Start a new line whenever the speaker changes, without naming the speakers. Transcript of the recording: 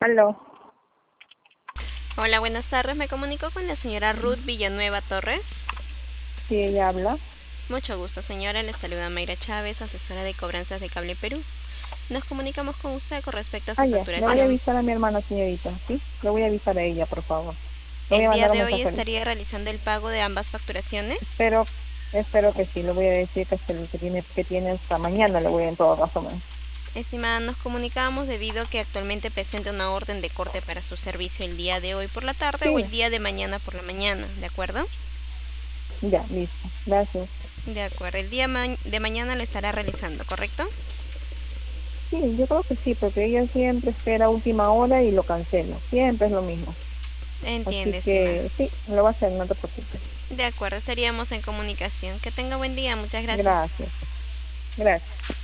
Aló,
Hola, buenas tardes. Me comunico con la señora Ruth Villanueva Torres.
sí, ella habla.
Mucho gusto, señora. Le saluda Mayra Chávez, asesora de cobranzas de Cable Perú. Nos comunicamos con usted con respecto a
Ah,
su
ya, le voy a
facturación.
avisar a mi hermana, señorita, ¿sí? Le voy a avisar a ella, por favor. Le voy a
El día
mandar un
de hoy
mensaje ahorita.
estaría realizando el pago de ambas facturaciones.
Espero, espero que sí, le voy a decir que tiene hasta mañana, le voy a en todo caso, ¿no?
Estimada, nos comunicamos debido a que actualmente presenta una orden de corte para su servicio el día de hoy por la tarde o
Sí,
el día de mañana por la mañana, ¿de acuerdo?
ya, listo, gracias.
De acuerdo, el día de mañana lo estará realizando, ¿correcto?
Sí, yo creo que sí, porque ella siempre espera última hora y lo cancela, siempre es lo mismo. Así
Entiende, estimada.
que sí, lo va a hacer, no te preocupes.
De acuerdo, estaríamos en comunicación. Que tenga buen día, muchas gracias.
Gracias, gracias.